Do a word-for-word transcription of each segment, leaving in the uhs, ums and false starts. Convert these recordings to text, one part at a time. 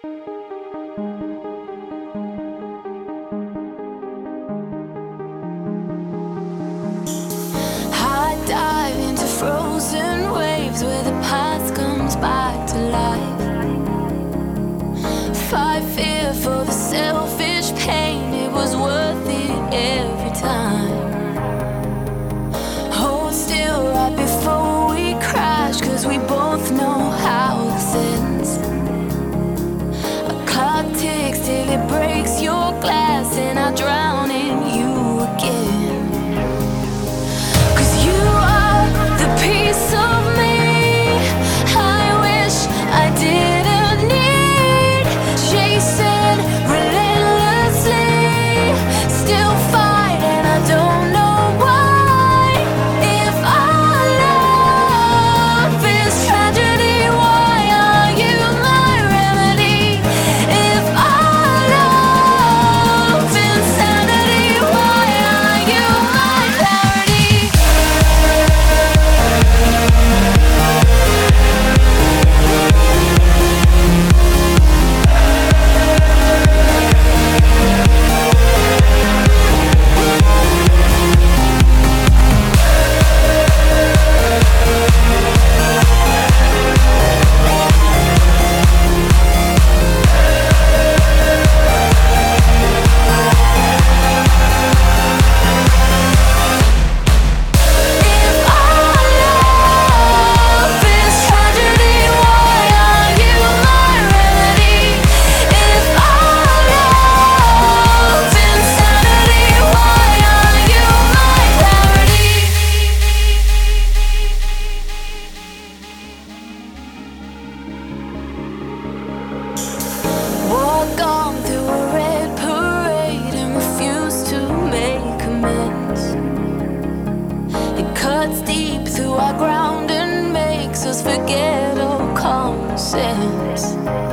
I dive into frozen waves where the past comes back to life. Fight fear for the selfish pain, it was worth it every time. Hold still right before we crash, cause we both know how this ends. A clock ticks till it breaks your glass, and I drown in you again. Piece of me I wish I didn't need, chasing relentlessly, still fight and I don't know why. If our love is tragedy, why are you my remedy? If our love is insanity, why are you my parody? Walk on through a red parade and refuse to make amends. It cuts deep through our ground and makes us forget all common sense.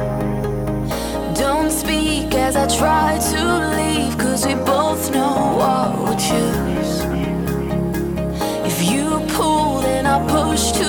Don't speak as I try to leave, cause we both know what we'll choose. If you pull, then I'll push to